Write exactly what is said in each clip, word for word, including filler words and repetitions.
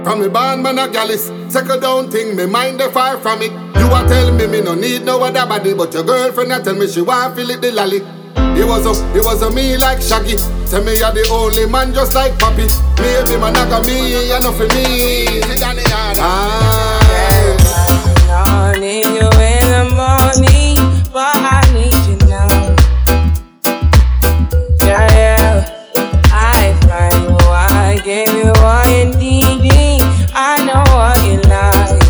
From me born man a gallus, second down thing, me mind the far from it. You a tell me me no need no other body, but your girlfriend a tell me she want feel it the lolly. It was a, it was a me like Shaggy. Tell me you're the only man just like Papi. Maybe man a got me, enough for me. Ah. I need you in the morning, but I need you now. Yeah, yeah. I find you, I gave you all you needed. I know what you like.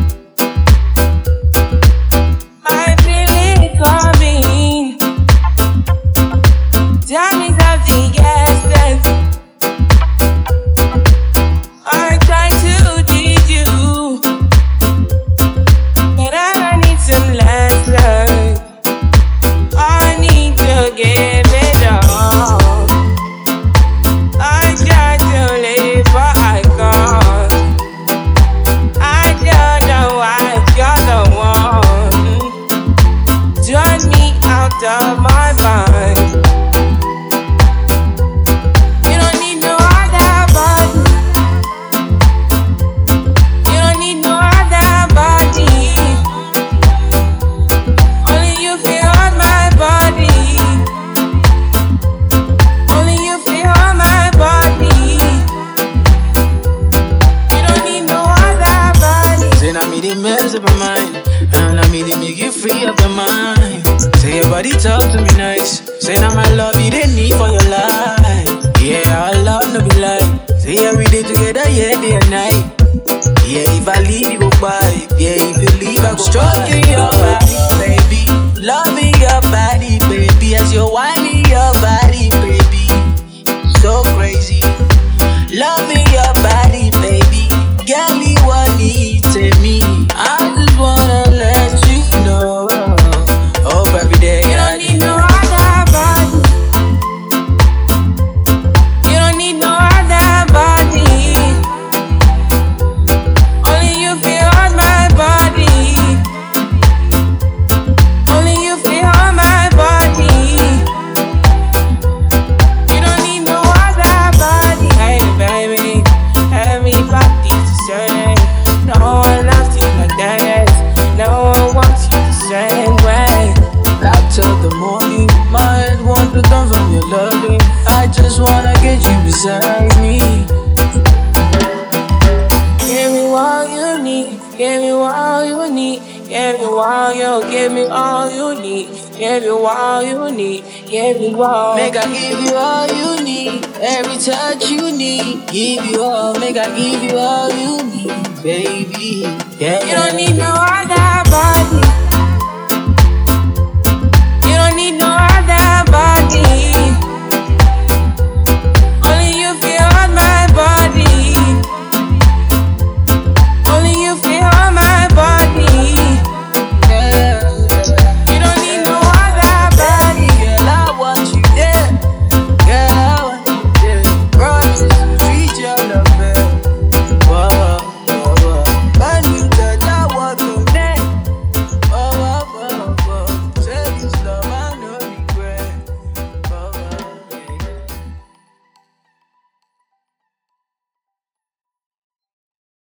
My feeling coming. Time is of the essence. I try to teach you, but I need some lessons. I need to give it all. I try to live, but I can't. I don't know why you're the one. Turn me out of my mind. You don't need no other body. You don't need no other body. Only you feel on my body. Only you feel on my body. You don't need no other body. Say now me the mess up my mind, and I me the make you free up your mind. Say your body talk to me nice. Say now my love you didn't need for your life. Yeah, our love no be lie. Say every day together, yeah, day and night. Yeah, if I leave you go by. Yeah, if you leave I go stroking your body, baby. Loving your body, baby. As you're whining your body, baby. So crazy. Loving your body, baby. Girl, you want it to me. I just wanna let you know. Hope every day. You don't need no other body. You don't need no other body. Only you feel on my body. Only you feel on my body. You don't need no other body. Hey baby, everybody to say, no one loves you like that. No one wants you the same way. After the morning, my head wants to come from your loving. I just wanna get you beside me. Give me all you need, give me all you need, give me all you, give me all you need, give me all you need, give me all. Make I give you all you need, every touch you need. Give you all, make I give you all you need, baby. Yeah. You don't need no other